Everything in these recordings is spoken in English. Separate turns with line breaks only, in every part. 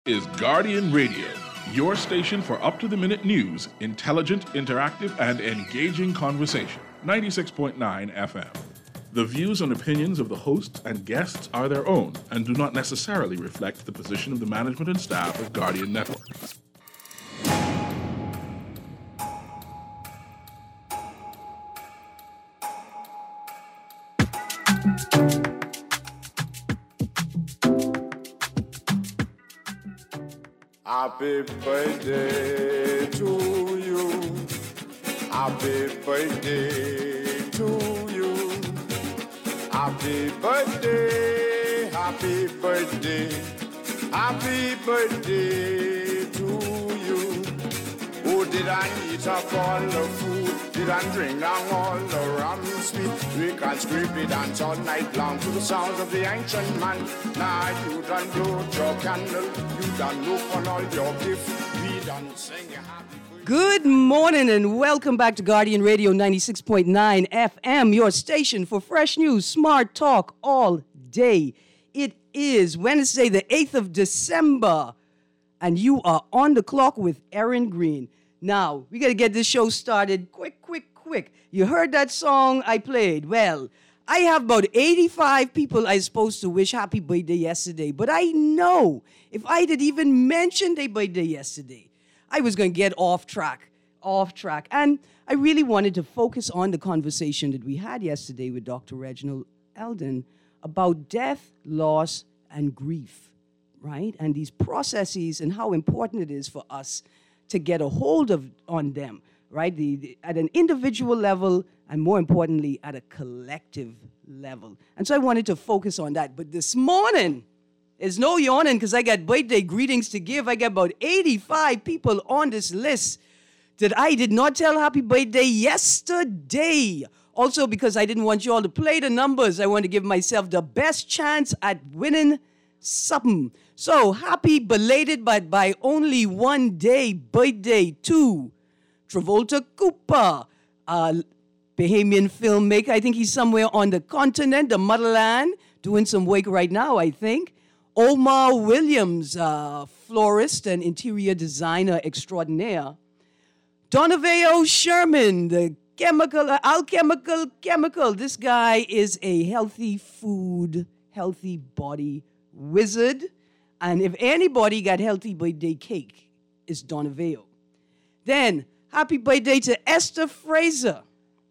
Is Guardian Radio, your station for up-to-the-minute news, intelligent, interactive, and engaging conversation. 96.9 FM. The views and opinions of the hosts and guests are their own and do not necessarily reflect the position of the management and staff of Guardian Network.
Happy birthday to you. Happy birthday to you. Happy birthday, happy birthday, happy birthday to you. Oh, did I eat up all the food? Did I drink down all the rum sweet? We can scrape it dance all night long to the sounds of the ancient man. Now you done blow your candle, you done look on all your gifts. We done sing a happy birthday.
Good morning and welcome back to Guardian Radio 96.9 FM, your station for fresh news, smart talk all day. It is Wednesday, the 8th of December, and you are on the clock with Erin Green. Now, we got to get this show started quick. You heard that song I played. Well, I have about 85 people I was supposed to wish happy birthday yesterday, but I know if I did even mention their birthday yesterday, I was going to get off track. And I really wanted to focus on the conversation that we had yesterday with Dr. Reginald Eldon about death, loss, and grief, right? And these processes and how important it is for us to get a hold on them, right? At an individual level and more importantly, at a collective level. And so I wanted to focus on that. But this morning, there's no yawning because I got birthday greetings to give. I got about 85 people on this list that I did not tell happy birthday yesterday. Also, because I didn't want you all to play the numbers, I want to give myself the best chance at winning something. So, happy belated but by only 1 day birthday to Travolta Cooper, a Bahamian filmmaker. I think he's somewhere on the continent, the motherland, doing some work right now, I think. Omar Williams, florist and interior designer extraordinaire. Donaveo Sherman, the alchemical chemical. This guy is a healthy food, healthy body wizard. And if anybody got healthy birthday cake, it's Donaveo. Then, happy birthday to Esther Fraser,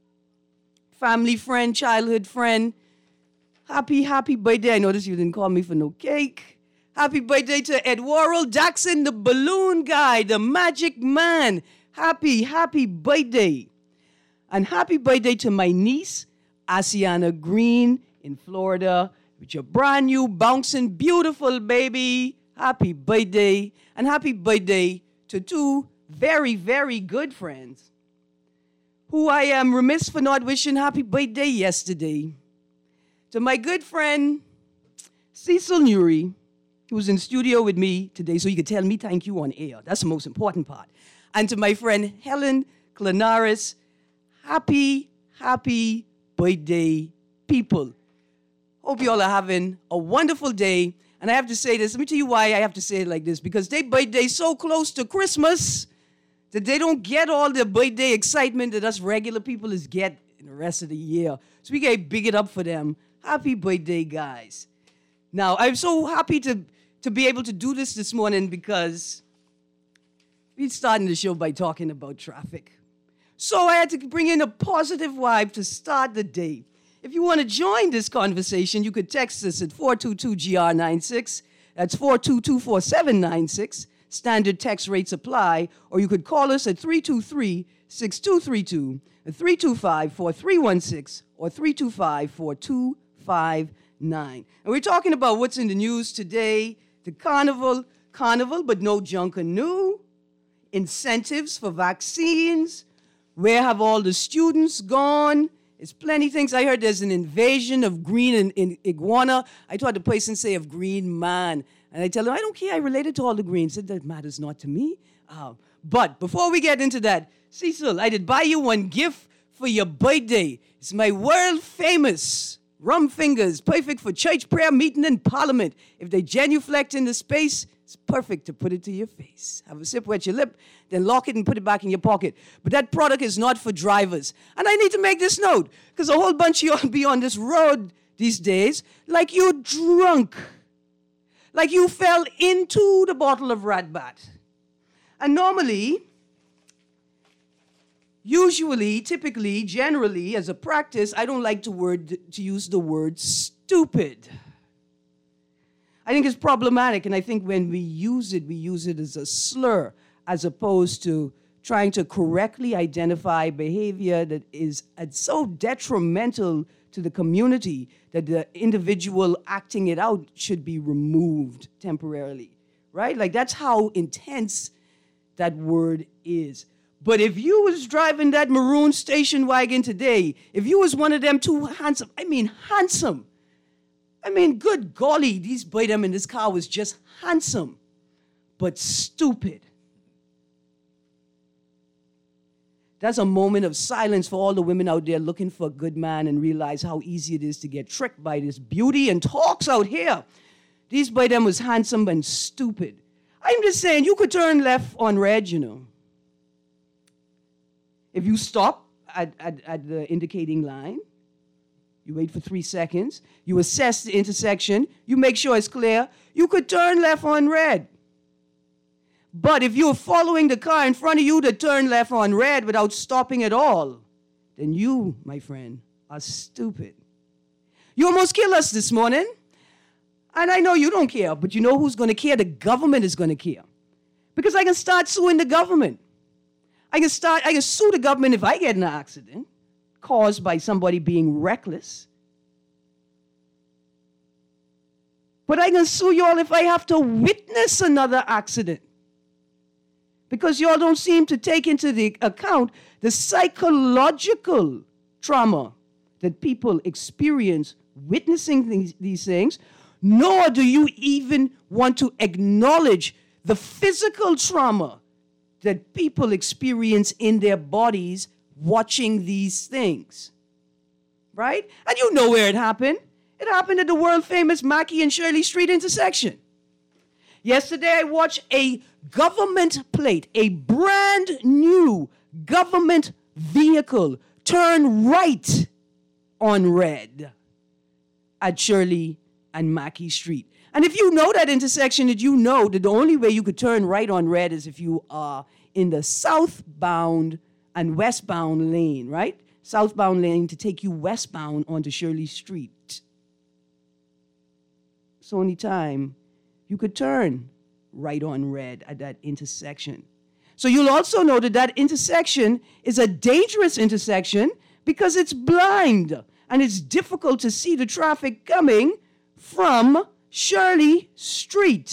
family friend, childhood friend. Happy birthday. I noticed you didn't call me for no cake. Happy birthday to Eduardo Jackson, the balloon guy, the magic man. Happy birthday. And happy birthday to my niece, Asiana Green in Florida, with your brand new, bouncing, beautiful baby. Happy birthday. And happy birthday to two very, very good friends who I am remiss for not wishing happy birthday yesterday. To my good friend, Cecil Nuri, who was in studio with me today, so you could tell me thank you on air. That's the most important part. And to my friend, Helen Clanaris, happy birthday, people. Hope you all are having a wonderful day. And I have to say this. Let me tell you why I have to say it like this. Because their birthday is so close to Christmas that they don't get all the birthday excitement that us regular people is get in the rest of the year. So we got to big it up for them. Happy birthday, guys. Now, I'm so happy to be able to do this morning because we're starting the show by talking about traffic. So I had to bring in a positive vibe to start the day. If you want to join this conversation, you could text us at 422-GR96. That's 422-4796. Standard text rates apply. Or you could call us at 323-6232, 325-4316, or 325-4259. And we're talking about what's in the news today. The carnival, but no Junkanoo. Incentives for vaccines. Where have all the students gone? There's plenty of things. I heard there's an invasion of green in iguana. I thought the person say of green man. And I tell them, I don't care. I related to all the greens. That matters not to me. But before we get into that, Cecil, I did buy you one gift for your birthday. It's my world-famous rum fingers, perfect for church prayer meeting and parliament. If they genuflect in the space, It's perfect to put it to your face. Have a sip, wet your lip, then lock it and put it back in your pocket. But that product is not for drivers. And I need to make this note, because a whole bunch of y'all be on this road these days like you're drunk. Like you fell into the bottle of Ratbat. And normally, usually, typically, generally, as a practice, I don't like to use the word stupid. I think it's problematic, and I think when we use it as a slur, as opposed to trying to correctly identify behavior that is so detrimental to the community that the individual acting it out should be removed temporarily, right? Like, that's how intense that word is. But if you was driving that maroon station wagon today, if you was one of them two handsome, good golly, these boy them in this car was just handsome, but stupid. That's a moment of silence for all the women out there looking for a good man and realize how easy it is to get tricked by this beauty and talks out here. These boy them was handsome and stupid. I'm just saying, you could turn left on red, you know. If you stop at the indicating line, you wait for 3 seconds, you assess the intersection, you make sure it's clear, you could turn left on red. But if you're following the car in front of you to turn left on red without stopping at all, then you, my friend, are stupid. You almost killed us this morning. And I know you don't care, but you know who's going to care? The government is going to care. Because I can start suing the government. I can sue the government if I get in an accident caused by somebody being reckless. But I can sue y'all if I have to witness another accident. Because y'all don't seem to take into the account the psychological trauma that people experience witnessing these things, nor do you even want to acknowledge the physical trauma that people experience in their bodies watching these things, right? And you know where it happened. It happened at the world-famous Mackey and Shirley Street intersection. Yesterday, I watched a government plate, a brand new government vehicle, turn right on red at Shirley and Mackey Street. And if you know that intersection, that you know that the only way you could turn right on red is if you are in the southbound and westbound lane, right? Southbound lane to take you westbound onto Shirley Street. It's the only time you could turn right on red at that intersection. So you'll also know that that intersection is a dangerous intersection because it's blind and it's difficult to see the traffic coming from Shirley Street.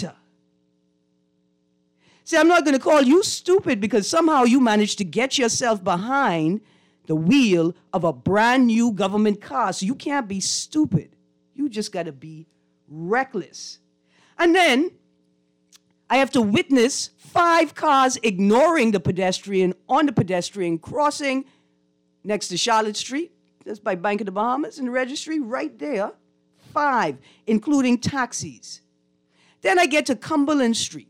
See, I'm not going to call you stupid because somehow you managed to get yourself behind the wheel of a brand new government car. So you can't be stupid. You just got to be reckless. And then I have to witness 5 cars ignoring the pedestrian on the pedestrian crossing next to Charlotte Street. That's by Bank of the Bahamas in the registry right there. 5, including taxis. Then I get to Cumberland Street,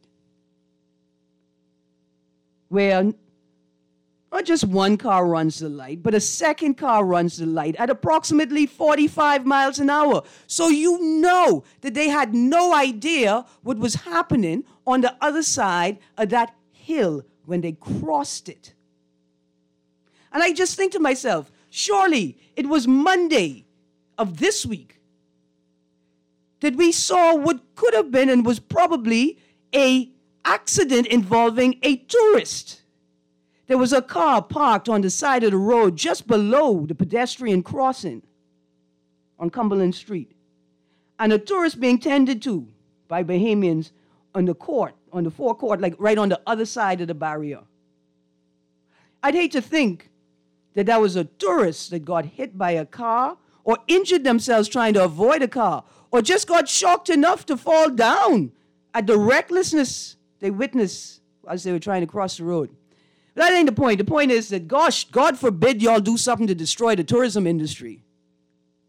where not just one car runs the light, but a second car runs the light at approximately 45 miles an hour. So you know that they had no idea what was happening on the other side of that hill when they crossed it. And I just think to myself, surely it was Monday of this week that we saw what could have been and was probably an accident involving a tourist. There was a car parked on the side of the road just below the pedestrian crossing on Cumberland Street, and a tourist being tended to by Bahamians on the forecourt, like right on the other side of the barrier. I'd hate to think that was a tourist that got hit by a car or injured themselves trying to avoid a car or just got shocked enough to fall down at the recklessness they witnessed as they were trying to cross the road. But that ain't the point. The point is that, gosh, God forbid y'all do something to destroy the tourism industry.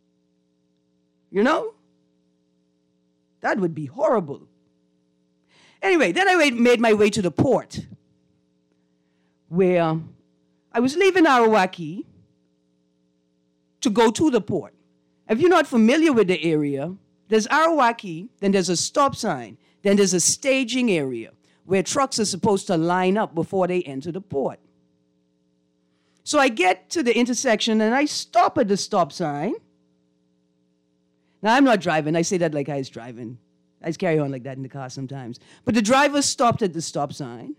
You know? That would be horrible. Anyway, then I made my way to the port, where I was leaving Arawaki to go to the port. If you're not familiar with the area, there's Arawaki, then there's a stop sign, then there's a staging area where trucks are supposed to line up before they enter the port. So I get to the intersection and I stop at the stop sign. Now, I'm not driving. I say that like I was driving. I just carry on like that in the car sometimes. But the driver stopped at the stop sign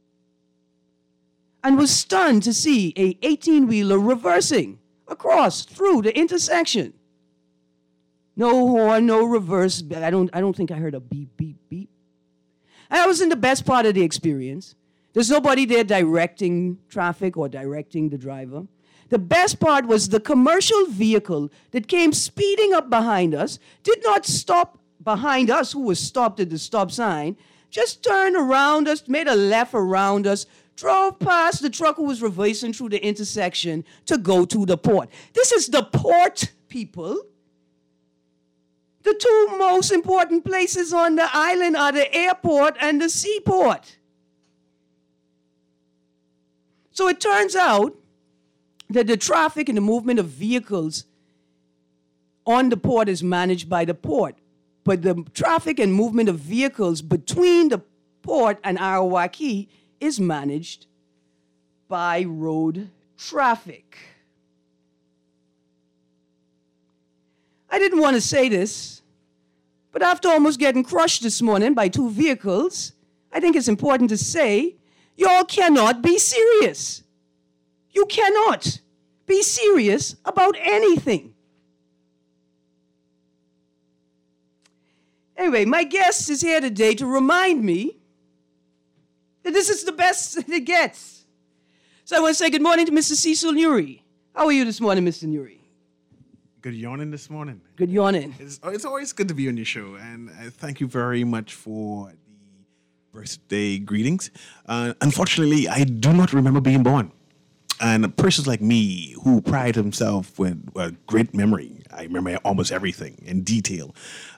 and was stunned to see a 18-wheeler reversing across through the intersection. No horn, no reverse. I don't think I heard a beep, beep, beep. And I was in the best part of the experience. There's nobody there directing traffic or directing the driver. The best part was the commercial vehicle that came speeding up behind us did not stop behind us, who was stopped at the stop sign, just turned around us, made a left around us, drove past the truck who was reversing through the intersection to go to the port. This is the port, people. The two most important places on the island are the airport and the seaport. So it turns out that the traffic and the movement of vehicles on the port is managed by the port. But the traffic and movement of vehicles between the port and Arawaki is managed by road traffic. I didn't want to say this, but after almost getting crushed this morning by two vehicles, I think it's important to say, y'all cannot be serious. You cannot be serious about anything. Anyway, my guest is here today to remind me that this is the best that it gets. So I want to say good morning to Mr. Cecil Nuri. How are you this morning, Mr. Nuri?
Good yawning this morning.
Good yawning.
It's always good to be on your show, and thank you very much for the birthday greetings. Unfortunately, I do not remember being born. And persons like me who pride himself with a great memory, I remember almost everything in detail.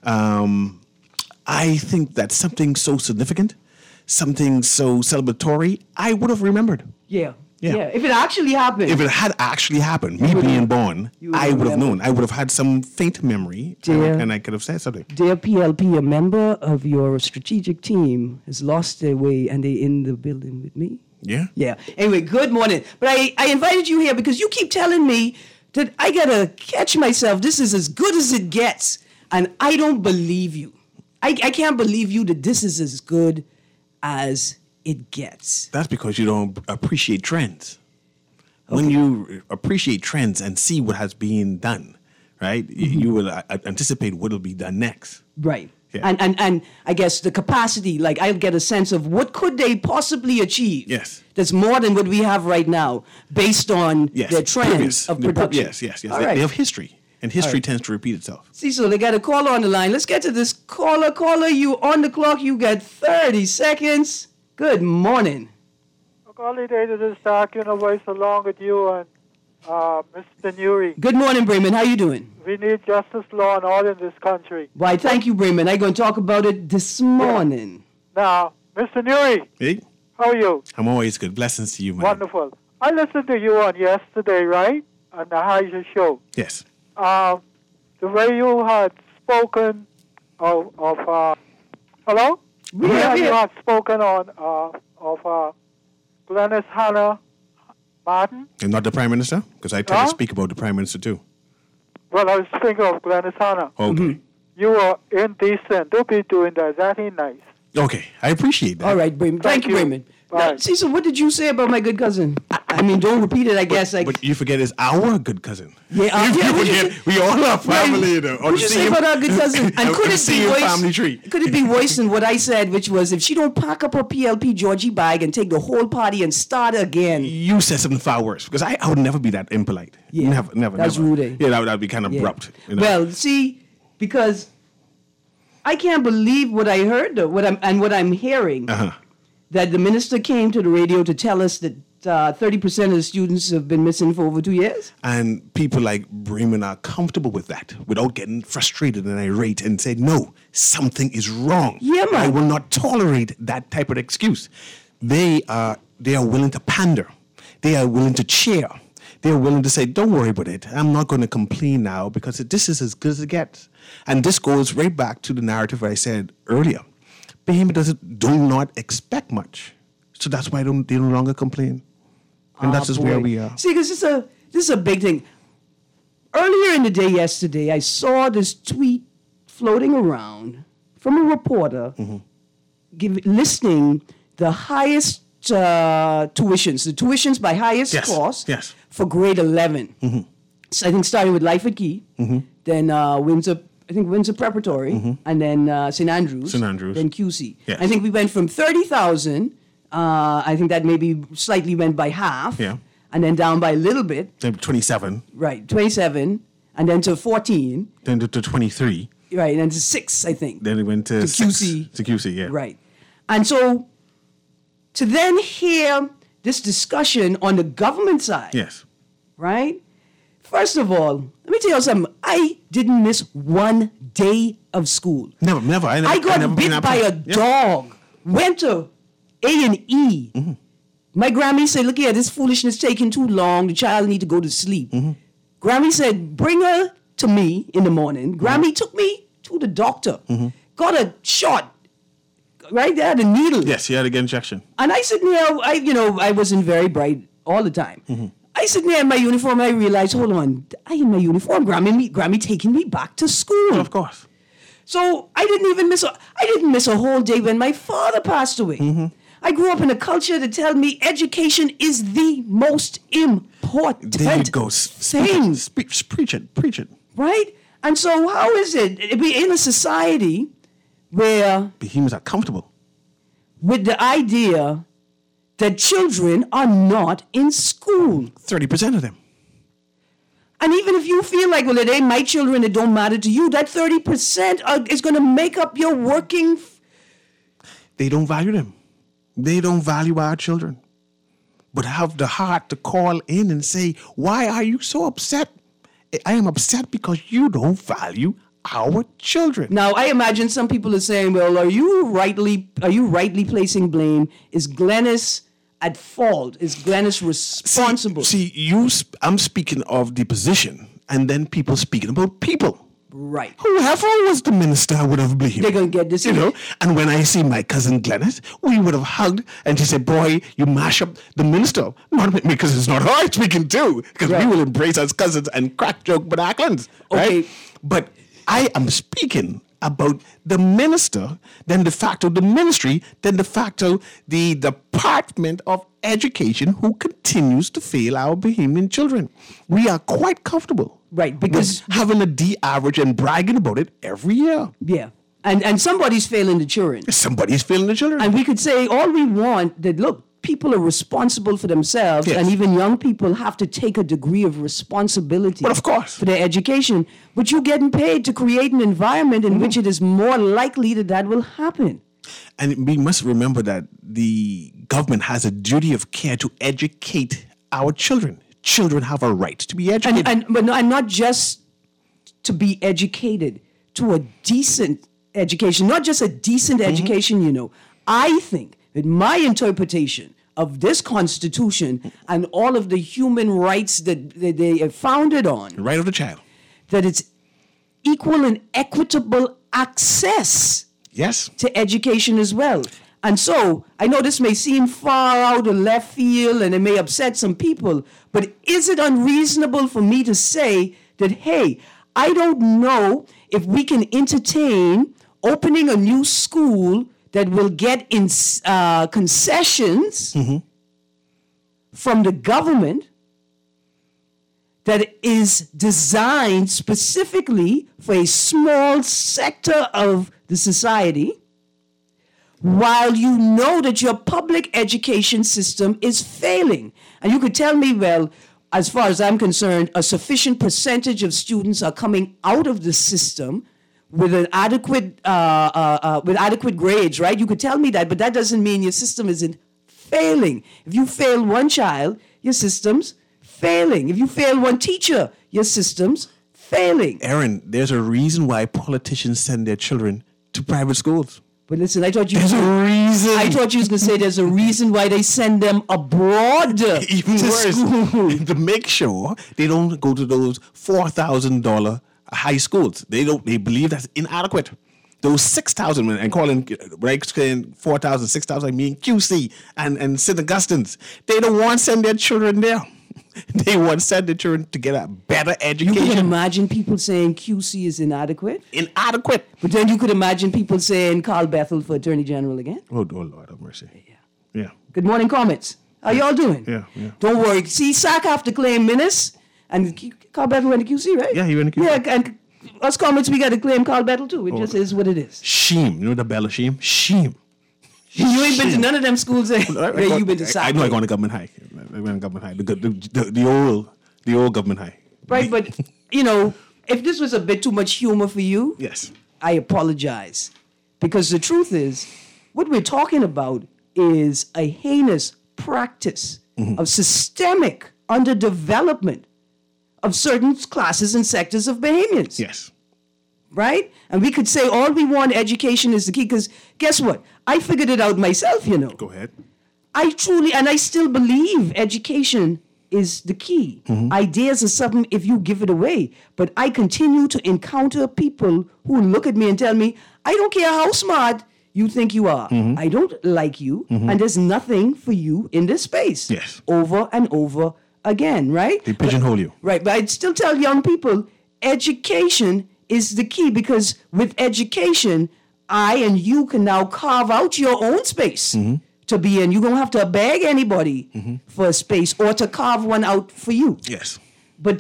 I think that something so significant, something so celebratory, I would have remembered.
Yeah. If it actually happened.
If it had actually happened, me being born, I would have known. I would have had some faint memory, and I could have said something.
Dear PLP, a member of your strategic team has lost their way, and they're in the building with me.
Yeah?
Yeah. Anyway, good morning. But I invited you here because you keep telling me that I got to catch myself. This is as good as it gets, and I don't believe you. I can't believe you that this is as good as it gets.
That's because you don't appreciate trends. Okay. When you appreciate trends and see what has been done, right, you will anticipate what will be done next.
Right.
Yeah.
And I guess the capacity, like I'll get a sense of what could they possibly achieve.
Yes.
That's more than what we have right now based on their trends of production.
Yes.
All right.
They have history. And history tends to repeat itself.
Cecil, they got a caller on the line. Let's get to this caller. Caller, you on the clock. You got 30 seconds. Good morning.
Early day to this talk, voice along with you and Mr. Nuri.
Good morning, Bremen. How you doing?
We need justice, law, and order in this country.
Why, thank you, Bremen. I'm going to talk about it this morning.
Now, Mr. Nuri.
Hey.
How are you?
I'm always good. Blessings to you, man.
Wonderful. I listened to you on yesterday, right? On the Haija show.
Yes.
The way you had spoken of hello? You had spoken on of Glenys Hannah Martin.
And not the Prime Minister? Because I tend to speak about the Prime Minister too.
Well, I was thinking of Glenys Hannah.
Okay.
Mm-hmm.
You were indecent. Don't be doing that. That ain't nice.
Okay, I appreciate that.
All right, Bremen. Thank you, Bremen. Now, Cecil, what did you say about my good cousin? I mean, don't repeat it, I guess.
But you forget it's our good cousin.
Yeah,
we all are family,
What did you say about our good cousin? And could it be
family tree?
Could it be worse than what I said, which was if she don't pack up her PLP Georgie bag and take the whole party and start again?
You said something far worse because I would never be that impolite.
Yeah,
never.
That's
never.
rude. Eh?
Yeah, that would be kind of abrupt.
Well, see, because I can't believe what I heard, though, what I'm hearing.
Uh-huh.
That the minister came to the radio to tell us that 30% of the students have been missing for over 2 years.
And people like Bremen are comfortable with that without getting frustrated and irate and say, no, something is wrong.
Yeah, man.
I will not tolerate that type of excuse. They are willing to pander. They are willing to cheer. They are willing to say, don't worry about it. I'm not going to complain now because this is as good as it gets. And this goes right back to the narrative I said earlier. Behemoth do not expect much. So that's why they no longer complain. And that's just where we are.
See, because this is a big thing. Earlier in the day yesterday, I saw this tweet floating around from a reporter listing the highest tuitions, the tuitions by highest cost for grade 11. So I think starting with Lyford Key, then Windsor Preparatory, and then St. Andrews, then QC.
Yes.
I think we went from 30,000. I think that maybe slightly went by half.
Yeah.
And then down by a little bit.
Then 27.
Right, 27. And then to 14.
Then to 23.
Right, and then to 6, I think.
Then it went to
QC.
To QC, yeah.
Right. And so to then hear this discussion on the government side.
Yes.
Right? First of all, let me tell you something. I didn't miss 1 day of school.
Never.
I got bit by a dog. Went to A&E. My Grammy said, look here, this foolishness taking too long. The child need to go to sleep. Grammy said, bring her to me in the morning. Grammy took me to the doctor. Got a shot right there, the needle.
Yes, he had to get injection.
And I said, I wasn't very bright all the time. I sit there in my uniform and I realized, hold on, I in my uniform, Grammy taking me back to school.
Well, of course.
So I didn't miss a whole day when my father passed away. I grew up in a culture that tell me education is the most important
There you go.
thing.
Preach it.
Right? And so how is it we in a society where
Behemoths are comfortable.
with the idea that children are not in school?
30% of them.
And even if you feel like, well, it ain't my children, it don't matter to you, that 30% is going to make up your working.
They don't value them. They don't value our children. But have the heart to call in and say, why are you so upset? I am upset because you don't value our children.
Now, I imagine some people are saying, well, are you rightly placing blame? Is Glennis at fault? Is Glennis responsible?
I'm speaking of the position, and then people speaking about people.
Right.
Whoever was the minister would have believed.
They're going to get this.
And when I see my cousin Glennis, we would have hugged, and she said, boy, you mash up the minister. Not because it's not her I'm speaking to, because we will embrace as cousins and crack joke Badacklands.
Okay.
Right? But I am speaking about the minister, then de facto the ministry, then de facto the Department of Education who continues to fail our Bahamian children. We are quite comfortable.
Right, because
having a D average and bragging about it every year.
Yeah. And somebody's failing the children.
Somebody's failing the children.
And we could say all we want that, look, people are responsible for themselves, and even young people have to take a degree of responsibility.
But of course.
For their education. But you're getting paid to create an environment in which it is more likely that will happen.
And we must remember that the government has a duty of care to educate our children. Children have a right to be educated.
But not just to be educated, to a decent education, not just a decent education, I think that my interpretation of this Constitution and all of the human rights that they are founded on.
The right of the child.
That it's equal and equitable access to education as well. And so, I know this may seem far out of left field and it may upset some people, but is it unreasonable for me to say that, hey, I don't know if we can entertain opening a new school that will get in concessions from the government that is designed specifically for a small sector of the society, while you know that your public education system is failing. And you could tell me, well, as far as I'm concerned, a sufficient percentage of students are coming out of the system with an adequate grades, right? You could tell me that, but that doesn't mean your system isn't failing. If you fail one child, your system's failing. If you fail one teacher, your system's failing.
Aaron, there's a reason why politicians send their children to private schools.
But listen, I thought you
There's a reason.
I thought you was going to say there's a reason why they send them abroad
Even
to
worse,
school.
to make sure they don't go to those $4,000 high schools. They believe that's inadequate. Those 6,000, and calling, when I saying 4,000, 6,000, I mean QC and St. Augustine's. They don't want to send their children there. They want to send their children to get a better
You
education.
could imagine people saying QC is inadequate.
Inadequate.
But then you could imagine people saying Carl Bethel for Attorney General again.
Oh Lord have mercy. Yeah.
Good morning, comments. How y'all doing?
Yeah.
Don't worry. See, SAC have to claim Minnis, and Carl Bethel went to QC, right?
Yeah, he went to QC.
Yeah, and us comments, we got to claim Carl Bethel too. It just is what it is.
Shame. You know the Bell of Shame? Shame.
You ain't been to none of them schools, eh? Yeah, you been to SAC.
I know I gone to government high. I went to government high. The old government high.
Right, but, if this was a bit too much humor for you,
Yes.
I apologize. Because the truth is, what we're talking about is a heinous practice of systemic underdevelopment of certain classes and sectors of Bahamians.
Yes.
Right? And we could say all we want, education is the key, because guess what? I figured it out myself,
Go ahead.
I truly, and I still believe education is the key. Ideas are something if you give it away. But I continue to encounter people who look at me and tell me, I don't care how smart you think you are. I don't like you, and there's nothing for you in this space.
Yes.
Over and over again, right?
They pigeonhole you.
Right, but I'd still tell young people, education is the key, because with education, I and you can now carve out your own space to be in. You don't have to beg anybody for a space or to carve one out for you.
Yes.
But,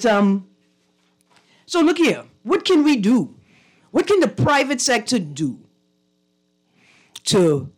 so look here, what can we do? What can the private sector do to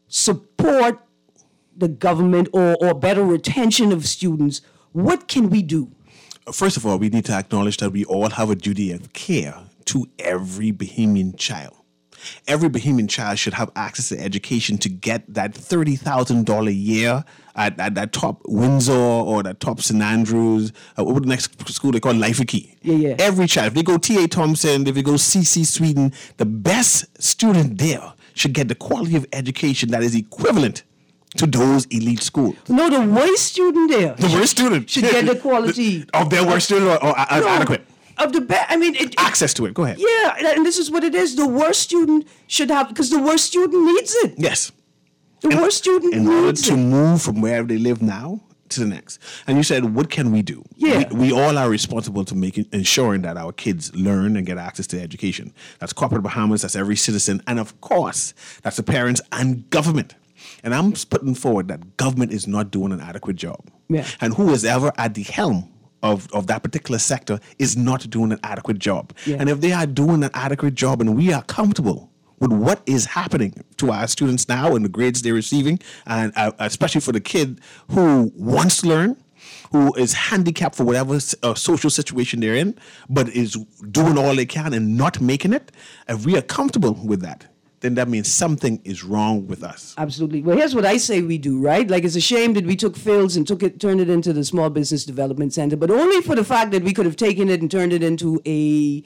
support the government or better retention of students? What can we do?
First of all, we need to acknowledge that we all have a duty of care to every Bahamian child. Every Bahamian child should have access to education to get that $30,000 a year at that top Windsor or that top St. Andrews. What was the next school they call Life Key?
Yeah.
Every child. If they go T.A. Thompson, if they go C.C. Sweden, the best student there should get the quality of education that is equivalent to those elite schools.
No, the worst student there.
The worst student
should get the quality
of their worst student or adequate
of the best. I mean,
access to it. Go ahead.
Yeah, and this is what it is. The worst student should have, because the worst student needs it.
Yes.
The worst student
in order
needs
to
it.
move from wherever they live now to the next. And you said, what can we do?
Yeah.
We all are responsible to ensuring that our kids learn and get access to education. That's corporate Bahamas, that's every citizen, and of course, that's the parents and government. And I'm putting forward that government is not doing an adequate job.
Yeah.
And who is ever at the helm of that particular sector is not doing an adequate job.
Yeah.
And if they are doing an adequate job and we are comfortable with what is happening to our students now and the grades they're receiving, and especially for the kid who wants to learn, who is handicapped for whatever social situation they're in, but is doing all they can and not making it, if we are comfortable with that, then that means something is wrong with us.
Absolutely. Well, here's what I say we do, right? Like, it's a shame that we took Phil's and turned it into the Small Business Development Center, but only for the fact that we could have taken it and turned it into a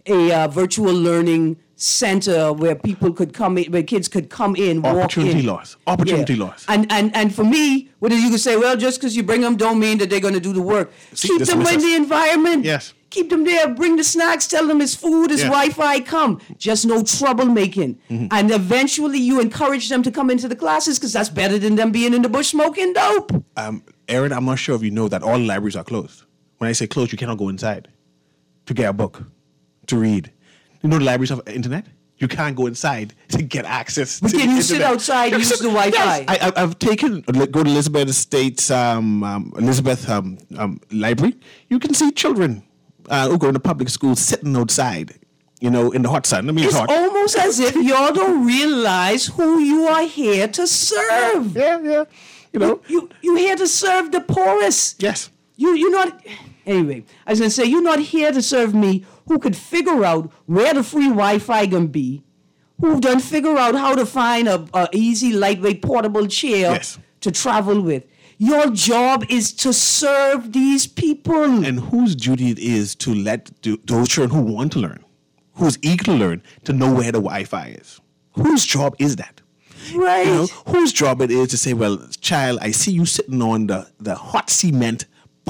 virtual learning center where people could come in, where kids could come in, walk in.
Opportunity loss.
And for me, what you could say, well, just because you bring them don't mean that they're going to do the work. Keep them in the environment.
Yes.
Keep them there. Bring the snacks. Tell them it's food, it's Wi-Fi. Come. Just no troublemaking. And eventually you encourage them to come into the classes, because that's better than them being in the bush smoking dope.
Aaron, I'm not sure if you know that all libraries are closed. When I say closed, you cannot go inside to get a book, to read. You know the libraries have internet? You can't go inside to get access
But
to
can
the
you
internet.
sit outside and use the Wi-Fi?
Yes. I've go to Elizabeth Estates, Elizabeth Library. You can see children who go into public schools sitting outside, in the hot sun. I mean,
It's
hot.
almost as if y'all don't realize who you are here to serve.
Yeah.
You here to serve the poorest.
Yes.
You're not. Anyway, I was gonna say, you're not here to serve me, who could figure out where the free Wi-Fi gonna be, who done figure out how to find a easy, lightweight, portable chair
Yes.
to travel with. Your job is to serve these people.
And whose duty it is to let those children who want to learn, who's eager to learn, to know where the Wi-Fi is. Whose job is that?
Right.
You know, whose job it is to say, well, child, I see you sitting on the hot cement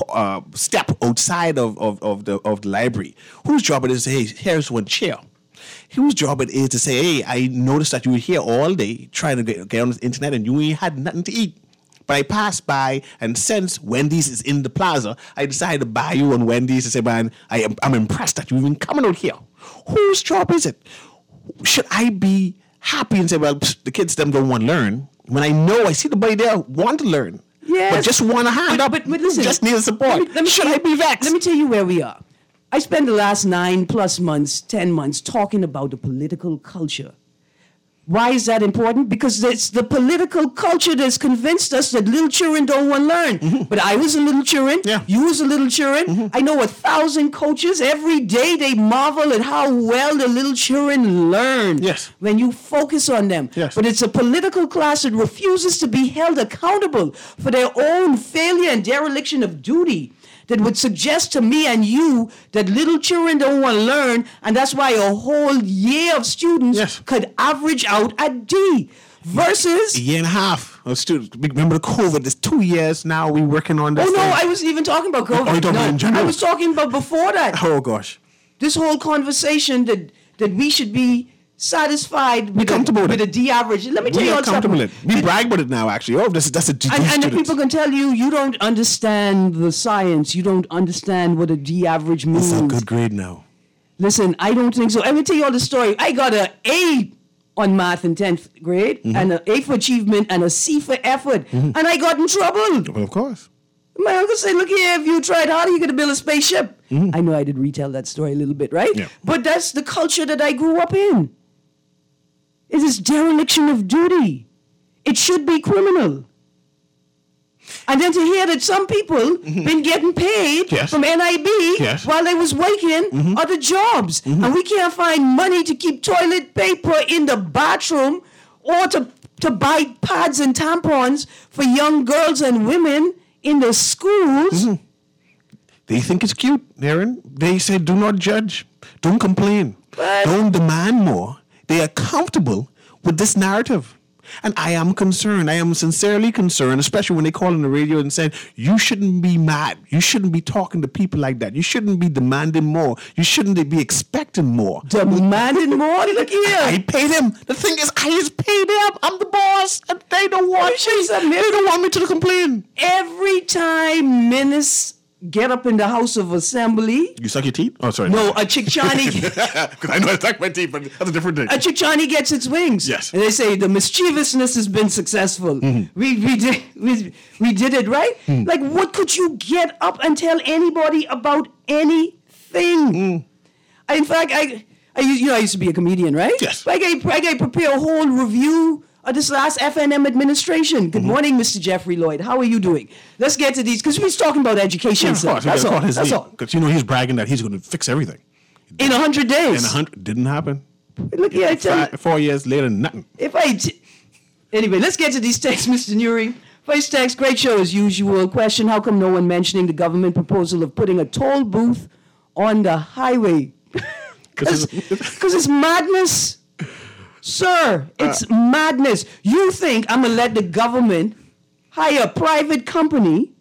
step outside of the library. Whose job it is to say, hey, here's one chair. Whose job it is to say, hey, I noticed that you were here all day trying to get on the internet and you ain't had nothing to eat. But I passed by, and since Wendy's is in the plaza, I decided to buy you on Wendy's to say, man, I'm impressed that you're even coming out here. Whose job is it? Should I be happy and say, well, the kids them don't want to learn, when I see the boy there want to learn,
Yes.
but just want a hand up,
But listen,
just need support. Should I be vexed?
Let me tell you where we are. I spent the last 9+ months, 10 months talking about the political culture. Why is that important? Because it's the political culture that's convinced us that little children don't want to learn.
Mm-hmm.
But I was a little children.
Yeah.
You was a little children.
Mm-hmm.
I know 1,000 coaches. Every day they marvel at how well the little children learn.
Yes.
When you focus on them.
Yes.
But it's a political class that refuses to be held accountable for their own failure and dereliction of duty, that would suggest to me and you that little children don't want to learn, and that's why a whole year of students
Yes.
could average out at D. Versus,
a year and a half of students. Remember the COVID? It's 2 years now. We're working on this.
oh no,
thing.
I wasn't even talking about COVID.
Oh, you're talking
no,
in general?
I was talking about before that.
Oh gosh.
This whole conversation that we should be satisfied with,
comfortable with
with a
it.
D average. Let me tell
We
you
are
all
comfortable
something.
with it. We brag about it now, actually. Oh, that's a GD
And the
students.
people can tell you don't understand the science. You don't understand what a D average means.
It's a good grade now.
Listen, I don't think so. Let me tell you all the story. I got an A on math in 10th grade, and an A for achievement, and a C for effort. And I got in trouble.
Well, of course.
My uncle said, look here, if you tried harder, you could build a spaceship. I know I did retell that story a little bit, right?
Yeah.
But that's the culture that I grew up in. It is dereliction of duty. It should be criminal. And then to hear that some people been getting paid
Yes.
from NIB
Yes.
while they was working other jobs. And we can't find money to keep toilet paper in the bathroom or to buy pads and tampons for young girls and women in the schools.
They think it's cute, Aaron. They say, do not judge. Don't complain.
But-
Don't demand more. They are comfortable with this narrative. And I am concerned. I am sincerely concerned, especially when they call on the radio and say, you shouldn't be mad. You shouldn't be talking to people like that. You shouldn't be demanding more. You shouldn't be expecting more.
Demanding more? Look here.
I pay them. The thing is, I just pay them. I'm the boss. And they don't want
Let me show you something.
me. They don't want me to complain.
Every time ministers get up in the House of Assembly,
You suck your teeth? Oh, sorry.
no, a Chickchani,
Because I know I suck my teeth, but that's a different thing.
a Chickchani gets its wings.
Yes.
And they say the mischievousness has been successful. We did it, right? Like, what could you get up and tell anybody about anything? In fact, I used to be a comedian, right?
Yes.
I got prepare a whole review of this last FNM administration. Good morning, Mr. Jeffrey Lloyd. How are you doing? Let's get to these, because we're talking about education.
Of course,
That's all. That's all.
Because he's bragging that he's going to fix everything.
In 100 days.
And 100 didn't happen.
Look here, I tell you.
4 years later, nothing.
Anyway, let's get to these texts, Mr. Nuri. First text, great show as usual. Question, how come no one mentioning the government proposal of putting a toll booth on the highway? Because it's madness. Sir, it's madness. You think I'm going to let the government hire a private company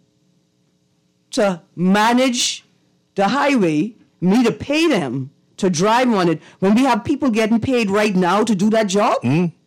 to manage the highway, me to pay them to drive on it, when we have people getting paid right now to do that job?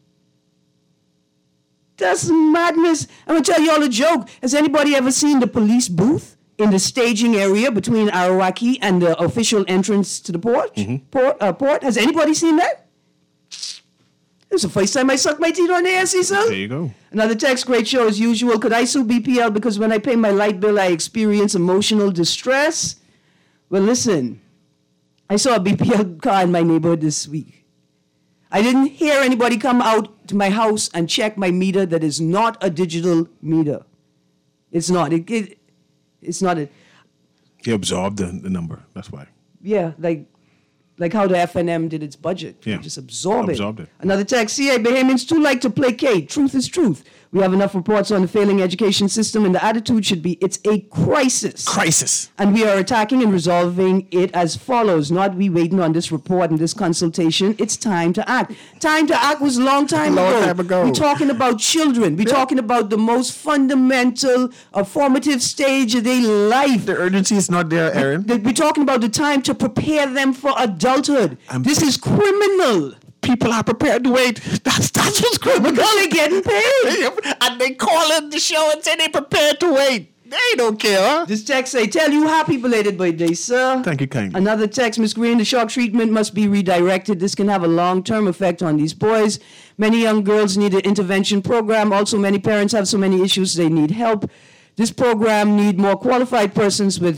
That's madness. I'm going to tell you all a joke. Has anybody ever seen the police booth in the staging area between Arawaki and the official entrance to the port? Has anybody seen that? It's the first time I sucked my teeth on air, Cecil.
There you go.
Another text, great show as usual. Could I sue BPL because when I pay my light bill, I experience emotional distress? Well, listen, I saw a BPL car in my neighborhood this week. I didn't hear anybody come out to my house and check my meter that is not a digital meter. It's not. It's not.
He absorbed the number. That's why.
Yeah, like how the FNM did its budget.
Yeah.
Just absorb
Absorbed it.
Another text, CA Bahamians too like to placate. Truth is truth. We have enough reports on the failing education system, and the attitude should be, it's a crisis.
Crisis.
And we are attacking and resolving it as follows. Not we waiting on this report and this consultation. It's time to act. Time to act was a long time ago. We're talking about children. We're talking about the most fundamental, formative stage of their life.
The urgency is not there, Aaron.
We're talking about the time to prepare them for adulthood. This is criminal.
People are prepared to wait. That's what's criminal.
Because they're getting paid.
And they call in the show and say they're prepared to wait. They don't care.
This text say, tell you happy belated birthday, sir.
Thank you kindly.
Another text, Ms. Green, the shock treatment must be redirected. This can have a long-term effect on these boys. Many young girls need an intervention program. Also, many parents have so many issues they need help. This program need more qualified persons with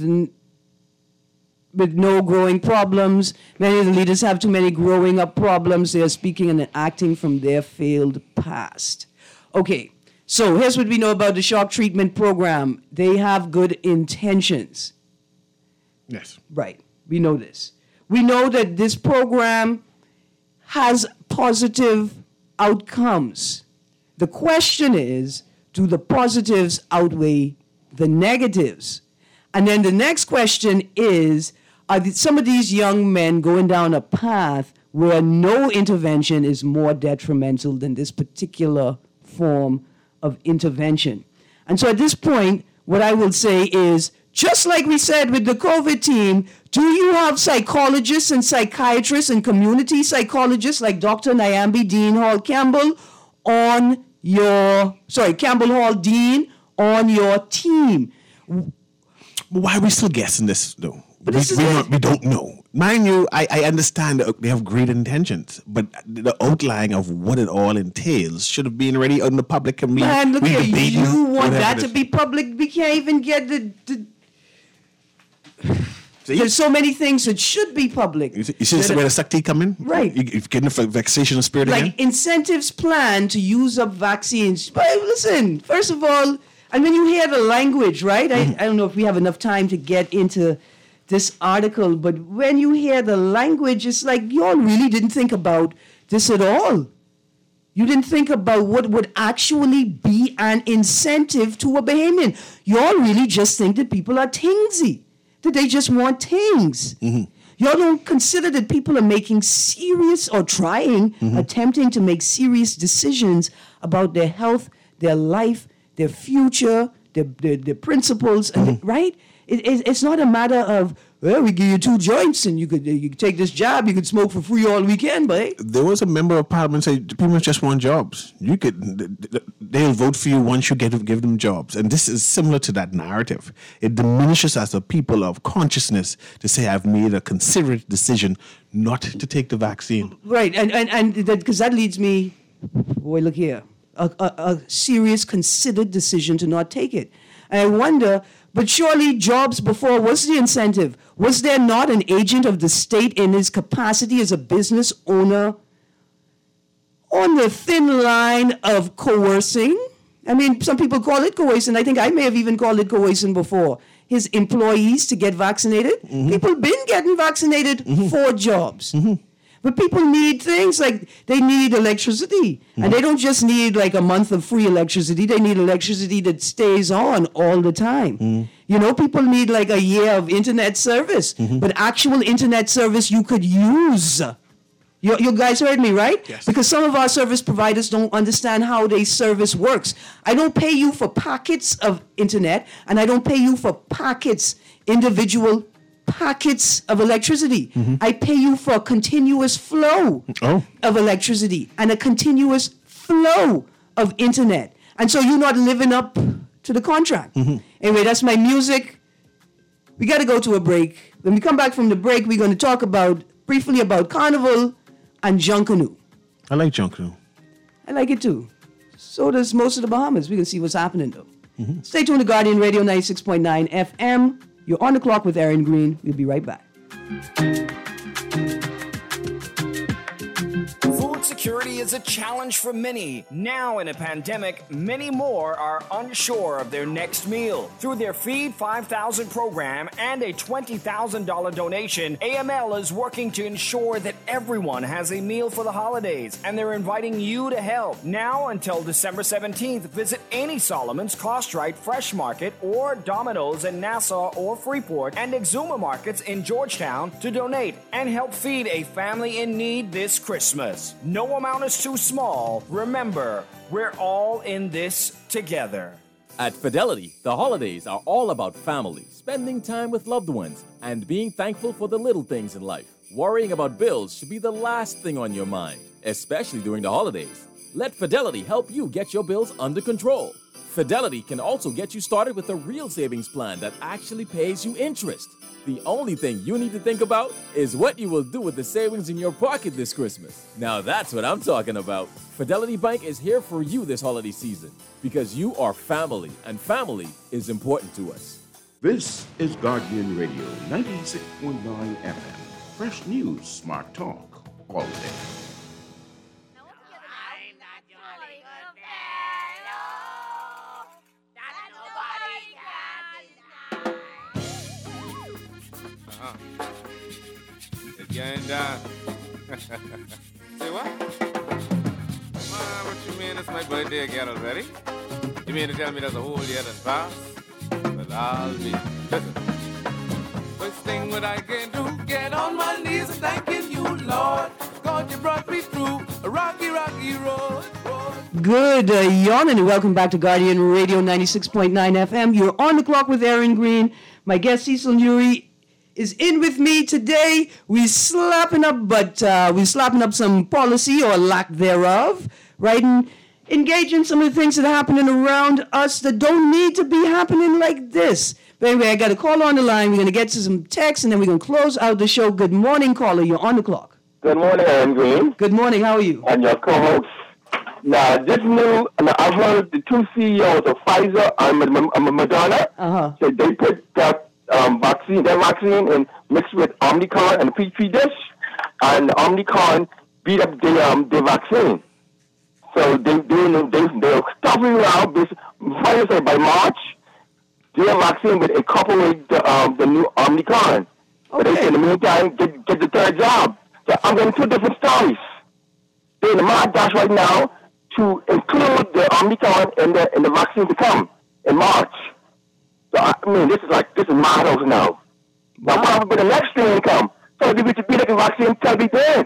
no growing problems. Many of the leaders have too many growing up problems. They are speaking and acting from their failed past. Okay, so here's what we know about the shock treatment program. They have good intentions.
Yes.
Right, we know this. We know that this program has positive outcomes. The question is, do the positives outweigh the negatives? And then the next question is, are some of these young men going down a path where no intervention is more detrimental than this particular form of intervention? And so at this point, what I will say is, just like we said with the COVID team, do you have psychologists and psychiatrists and community psychologists like Dr. Nyambi Dean Hall Campbell Campbell Hall Dean on your team?
Why are we still guessing this, though?
But
we don't know. Mind you, I understand that they have great intentions, but the outline of what it all entails should have been already on the public.
Man, look here, you want that to be public? We can't even get the There's so many things that should be public.
You see where the Sakti come in?
Right.
You're getting the vaccination spirit
like
again?
Incentives plan to use up vaccines. But listen, first of all, and when you hear the language, right? I don't know if we have enough time to get into this article, but when you hear the language, it's like you all really didn't think about this at all. You didn't think about what would actually be an incentive to a Bahamian. You all really just think that people are thingsy, that they just want things. Mm-hmm. Y'all don't consider that people are making serious or trying, attempting to make serious decisions about their health, their life, their future, their principles, and right? It's not a matter of, well, we give you 2 joints and you could take this job, you could smoke for free all weekend, but
there was a member of parliament say people just want jobs. They'll vote for you once you give them jobs, and this is similar to that narrative. It diminishes as a people of consciousness to say I've made a considerate decision not to take the vaccine.
Right, and because that leads me, boy, look here, a serious considered decision to not take it. And I wonder. But surely jobs before, what's the incentive? Was there not an agent of the state in his capacity as a business owner on the thin line of coercing? I mean, some people call it coercing. I think I may have even called it coercing before. His employees to get vaccinated. Mm-hmm. People been getting vaccinated for jobs. Mm-hmm. But people need things like they need electricity. And they don't just need like a month of free electricity. They need electricity that stays on all the time. You know, people need like a year of internet service. But actual internet service you could use. You guys heard me, right?
Yes.
Because some of our service providers don't understand how their service works. I don't pay you for packets of internet, and I don't pay you for individual packets of electricity. I pay you for a continuous flow of electricity and a continuous flow of internet. And so you're not living up to the contract. Anyway, that's my music. We got to go to a break. When we come back from the break, we're going to talk briefly about Carnival and Junkanoo.
I like Junkanoo.
I like it too. So does most of the Bahamas. We can see what's happening though. Stay tuned to Guardian Radio 96.9 FM. You're on the clock with Aaron Green. We'll be right back.
Food security. security is a challenge for many. Now in a pandemic, many more are unsure of their next meal. Through their Feed 5,000 program and a $20,000 donation, AML is working to ensure that everyone has a meal for the holidays, and they're inviting you to help. Now until December 17th, visit any Solomon's, Costrite, Fresh Market, or Domino's in Nassau or Freeport, and Exuma Markets in Georgetown to donate and help feed a family in need this Christmas. No amount is too small. Remember, we're all in this together.
At Fidelity, the holidays are all about family, spending time with loved ones, and being thankful for the little things in life. Worrying about bills should be the last thing on your mind, especially during the holidays. Let Fidelity help you get your bills under control. Fidelity can also get you started with a real savings plan that actually pays you interest. The only thing you need to think about is what you will do with the savings in your pocket this Christmas. Now that's what I'm talking about. Fidelity Bank is here for you this holiday season because you are family, and family is important to us.
This is Guardian Radio 96.9 FM. Fresh news, smart talk, all day.
Going down. Say what? What you mean it's my birthday again already? You mean to tell me there's a whole year that passed? But I'll be. Listen. First thing what I can do, get on my knees and thanking you, Lord. God, you brought me through a rocky, rocky road.
Good yawning, and welcome back to Guardian Radio 96.9 FM. You're on the clock with Aaron Green. My guest Cecil Nuri is in with me today. We're slapping up some policy or lack thereof, right? And engaging some of the things that are happening around us that don't need to be happening like this. But anyway, I got a call on the line. We're going to get to some text, and then we're going to close out the show. Good morning, caller. You're on the clock.
Good morning, Aaron Green.
Good morning. How are you?
And your co-host. Now, I've heard the two CEOs of Pfizer and Moderna said they put that vaccine and mixed with Omicron and Petri dish, and Omicron beat up the vaccine. So they're stuffing around this. By March, their vaccine will incorporate the new Omicron. But they say in the meantime, get the third job. So I'm getting two different stories. They're in the mad dash right now to include the Omicron in the vaccine to come in March. So, I mean, this is my house now. Now, probably the next thing come. So, if you be like a vaccine, tell me then.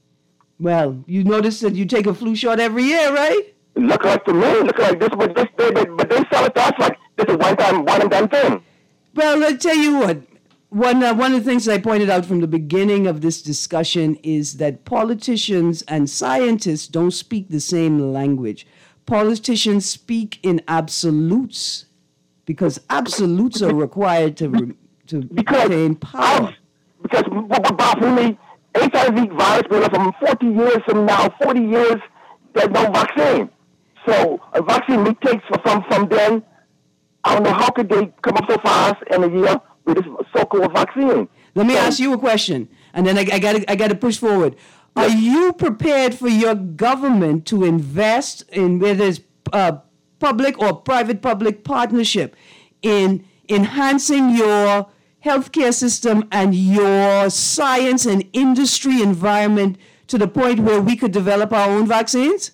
Well, you notice that you take a flu shot every year, right?
Look like to me, look like this, but they sell it to us like this is one and done thing.
Well, I'll tell you what. One of the things I pointed out from the beginning of this discussion is that politicians and scientists don't speak the same language. Politicians speak in absolutes because absolutes are required to obtain power.
Because for me, HIV virus goes from 40 years from now, 40 years, there's no vaccine. So a vaccine takes from then. I don't know how could they come up so fast in a year with this so-called vaccine.
Let me ask you a question, and then I got to push forward. Are you prepared for your government to invest in whether it's public or private-public partnership in enhancing your healthcare system and your science and industry environment to the point where we could develop our own vaccines?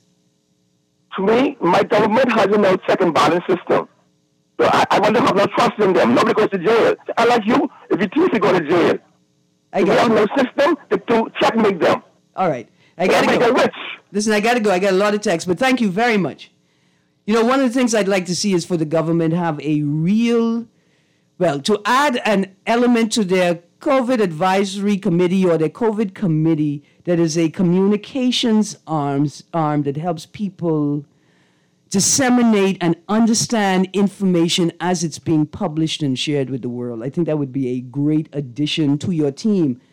To me, my government has no check and balance system. So I want to have no trust in them. Nobody goes to jail. Unlike you, if you choose to go to jail. We have no system to checkmate them.
All right. I got to go. Listen, I got to go. I got a lot of texts, but thank you very much. You know, one of the things I'd like to see is for the government have a real, to add an element to their COVID advisory committee or their COVID committee that is a communications arm that helps people disseminate and understand information as it's being published and shared with the world. I think that would be a great addition to your team.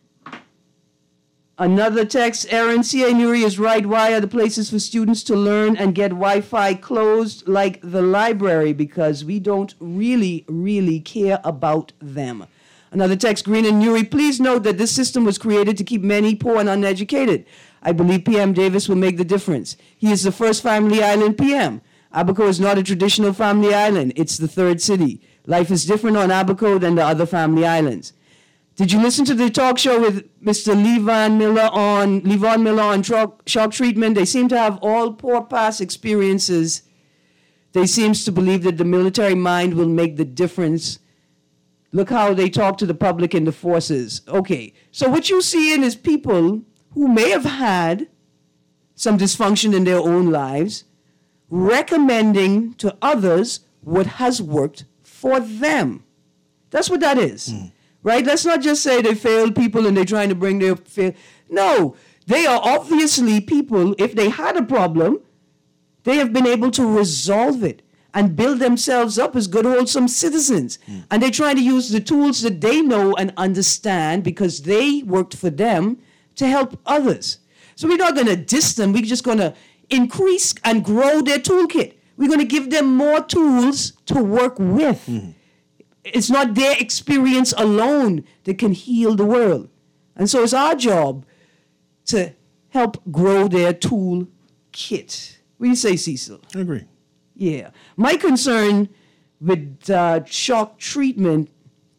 Another text, Aaron, C.A. Nuri is right. Why are the places for students to learn and get Wi-Fi closed like the library? Because we don't really care about them. Another text, Green and Nuri, please note that this system was created to keep many poor and uneducated. I believe PM Davis will make the difference. He is the first family island PM. Abaco is not a traditional family island. It's the third city. Life is different on Abaco than the other family islands. Did you listen to the talk show with Mr. Levon Miller on shock treatment? They seem to have all poor past experiences. They seem to believe that the military mind will make the difference. Look how they talk to the public and the forces. Okay, so what you see in is people who may have had some dysfunction in their own lives, recommending to others what has worked for them. That's what that is, right? Let's not just say they failed people and they're trying to bring their No, they are obviously people, if they had a problem, they have been able to resolve it and build themselves up as good, wholesome citizens. And they're trying to use the tools that they know and understand because they worked for them to help others. So we're not going to diss them. We're just going to increase and grow their toolkit. We're going to give them more tools to work with. It's not their experience alone that can heal the world. And so it's our job to help grow their toolkit. What do you say, Cecil?
I agree.
Yeah. My concern with shock treatment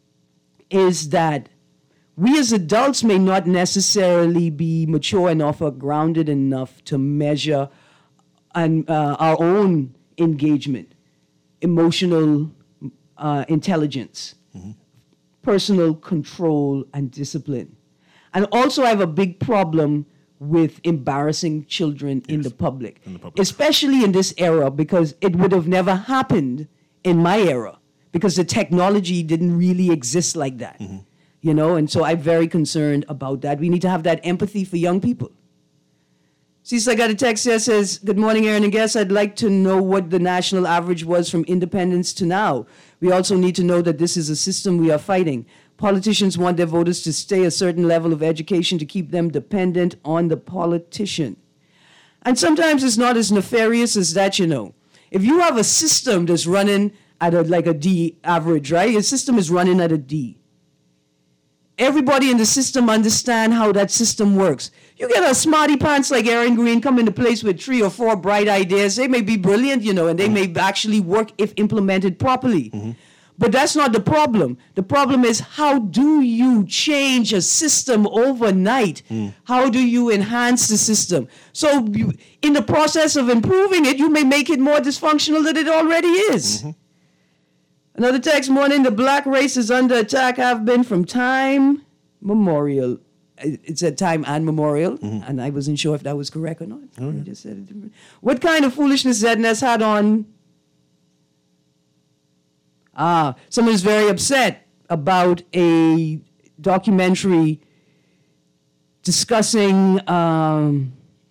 is that we as adults may not necessarily be mature enough or grounded enough to measure our own engagement, emotional intelligence, personal control, and discipline. And also I have a big problem with embarrassing children in the public, especially in this era, because it would have never happened in my era, because the technology didn't really exist like that, you know? And so I'm very concerned about that. We need to have that empathy for young people. Cecil, I got a text here that says, good morning, Aaron and guests. I'd like to know what the national average was from independence to now. We also need to know that this is a system we are fighting. Politicians want their voters to stay a certain level of education to keep them dependent on the politician. And sometimes it's not as nefarious as that, you know. If you have a system that's running at a D average, right? Your system is running at a D. Everybody in the system understand how that system works. You get a smarty pants like Aaron Green come into place with 3 or 4 bright ideas. They may be brilliant, you know, and they may actually work if implemented properly. But that's not the problem. The problem is, how do you change a system overnight? How do you enhance the system? So in the process of improving it, you may make it more dysfunctional than it already is. Another text, morning, the black race is under attack, have been from time memorial. It said time and memorial, and I wasn't sure if that was correct or not. I just said it. What kind of foolishness Zedness had on? Someone is very upset about a documentary discussing a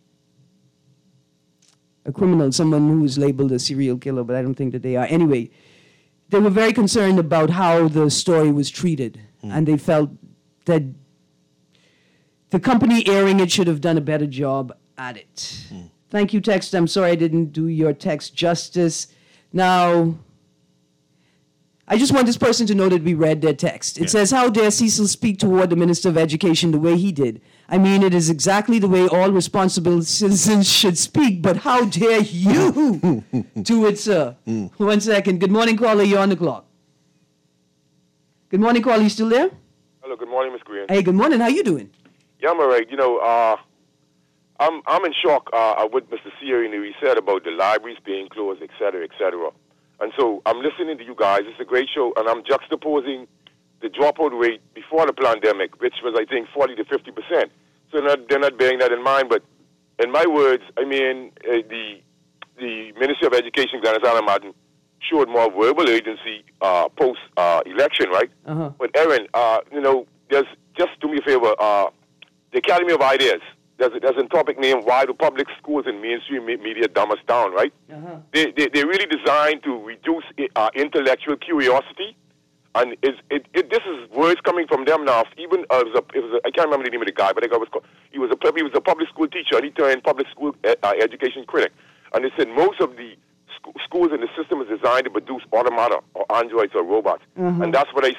criminal, someone who is labeled a serial killer, but I don't think that they are. Anyway, they were very concerned about how the story was treated, and they felt that the company airing it should have done a better job at it. Thank you, text. I'm sorry I didn't do your text justice. Now, I just want this person to know that we read their text. It says, how dare Cecil speak toward the Minister of Education the way he did? I mean, it is exactly the way all responsible citizens should speak, but how dare you do it, sir? 1 second. Good morning, caller. You're on the clock. Good morning, caller. You still there?
Hello. Good morning, Ms. Green.
Hey, good morning. How you doing?
Yeah, I'm all right. You know, I'm in shock with Mr. Sierra. He said about the libraries being closed, et cetera, et cetera. And so I'm listening to you guys. It's a great show, and I'm juxtaposing the dropout rate before the pandemic, which was, I think, 40 to 50%. So they're not bearing that in mind. But in my words, I mean, the Ministry of Education, Gladys Allen Martin, showed more verbal agency post-election, right? But Aaron, you know, just do me a favor. The Academy of Ideas. There's a topic named "Why Do Public Schools and Mainstream Media Dumb Us Down?" Right? They're really designed to reduce intellectual curiosity, and this is words coming from them now. Even I can't remember the name of the guy, but he was a public school teacher, and he turned public school education critic. And they said most of the schools in the system is designed to produce automata or androids or robots, and that's what I see.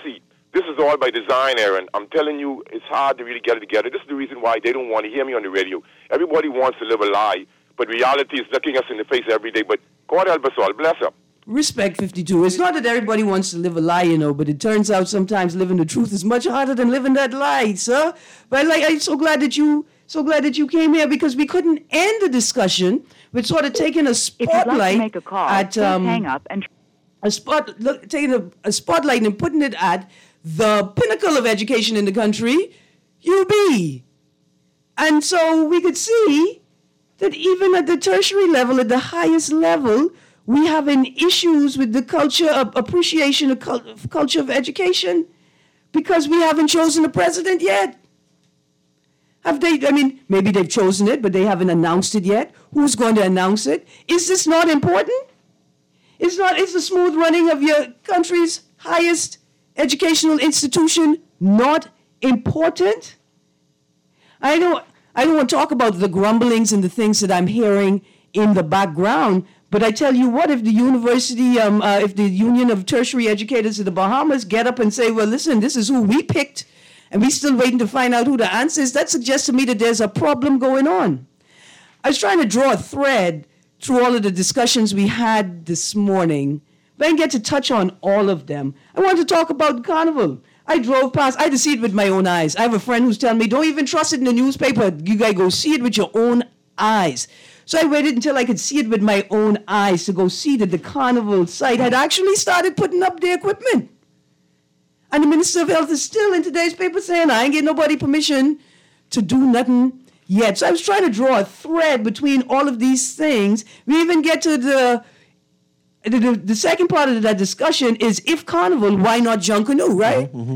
This is all by design, Aaron. I'm telling you, it's hard to really get it together. This is the reason why they don't want to hear me on the radio. Everybody wants to live a lie, but reality is looking us in the face every day. But God help us all. Bless up.
Respect 52. It's not that everybody wants to live a lie, but it turns out sometimes living the truth is much harder than living that lie, sir. But I'm so glad that you came here, because we couldn't end the discussion with sort of taking a spotlight.
If you'd like to make a call,
at
please hang up and
taking a spotlight and putting it at the pinnacle of education in the country, UB. And so we could see that even at the tertiary level, at the highest level, we have issues with the culture of appreciation of culture of education, because we haven't chosen a president yet. Have they? I mean, maybe they've chosen it, but they haven't announced it yet. Who's going to announce it? Is this not important? Is the smooth running of your country's highest educational institution not important? I don't want to talk about the grumblings and the things that I'm hearing in the background, but I tell you what, if the university, if the Union of Tertiary Educators of the Bahamas get up and say, well, listen, this is who we picked, and we're still waiting to find out who the answer is, that suggests to me that there's a problem going on. I was trying to draw a thread through all of the discussions we had this morning, but I didn't get to touch on all of them. I wanted to talk about Carnival. I drove past, I had to see it with my own eyes. I have a friend who's telling me, don't even trust it in the newspaper. You gotta go see it with your own eyes. So I waited until I could see it with my own eyes to go see that the Carnival site had actually started putting up the equipment. And the Minister of Health is still in today's paper saying, I ain't getting nobody permission to do nothing yet. So I was trying to draw a thread between all of these things. We even get to the second part of that discussion is, if Carnival, why not Junkanoo, right? Mm-hmm.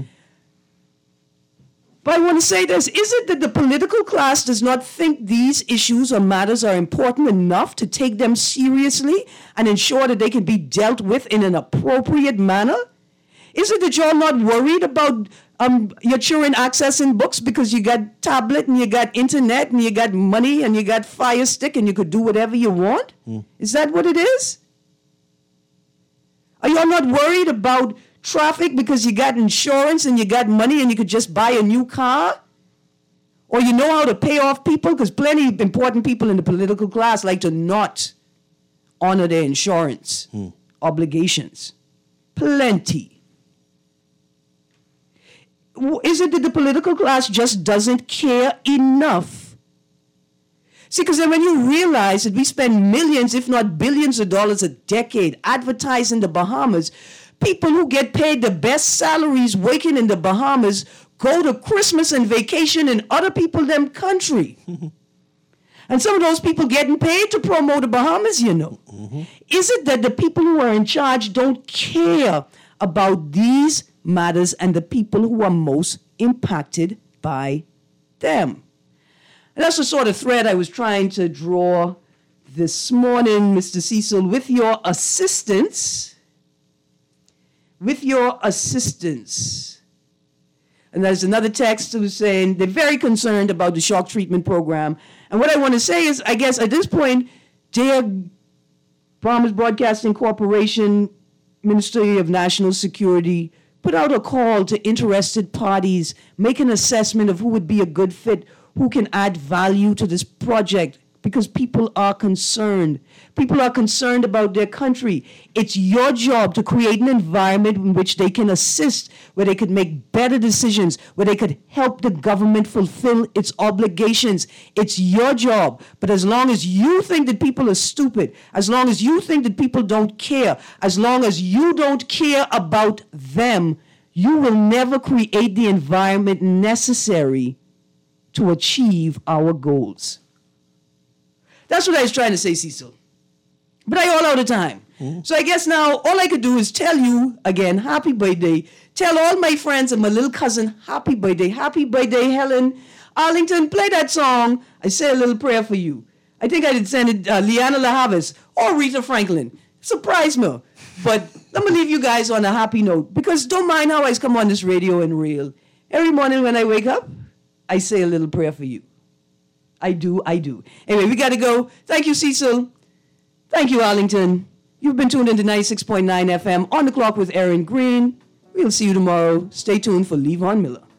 But I want to say this. Is it that the political class does not think these issues or matters are important enough to take them seriously and ensure that they can be dealt with in an appropriate manner? Is it that you're not worried about your children accessing books because you got tablet and you got internet and you got money and you got Fire Stick and you could do whatever you want? Is that what it is? Are you not worried about traffic because you got insurance and you got money and you could just buy a new car? Or you know how to pay off people? Because plenty of important people in the political class like to not honor their insurance obligations. Plenty. Is it that the political class just doesn't care enough? See, because then when you realize that we spend millions, if not billions of dollars a decade advertising the Bahamas, people who get paid the best salaries working in the Bahamas go to Christmas and vacation in other people them country. And some of those people getting paid to promote the Bahamas, Is it that the people who are in charge don't care about these matters and the people who are most impacted by them? And that's the sort of thread I was trying to draw this morning, Mr. Cecil, with your assistance. With your assistance. And there's another text who's saying they're very concerned about the shock treatment program. And what I want to say is, I guess at this point, dear Bahamas Broadcasting Corporation, Ministry of National Security, put out a call to interested parties, make an assessment of who would be a good fit, who can add value to this project, because people are concerned. People are concerned about their country. It's your job to create an environment in which they can assist, where they could make better decisions, where they could help the government fulfill its obligations. It's your job. But as long as you think that people are stupid, as long as you think that people don't care, as long as you don't care about them, you will never create the environment necessary to achieve our goals. That's what I was trying to say, Cecil. But I all out of time. So I guess now all I could do is tell you again, happy birthday. Tell all my friends and my little cousin, happy birthday. Happy birthday, Helen Arlington. Play that song. I say a little prayer for you. I think I did send it Liana LaHavis or Rita Franklin. Surprise me. But let me leave you guys on a happy note, because don't mind how I come on this radio and reel. Every morning when I wake up, I say a little prayer for you. I do. Anyway, we got to go. Thank you, Cecil. Thank you, Arlington. You've been tuned into 96.9 FM, On the Clock with Aaron Green. We'll see you tomorrow. Stay tuned for Levon Miller.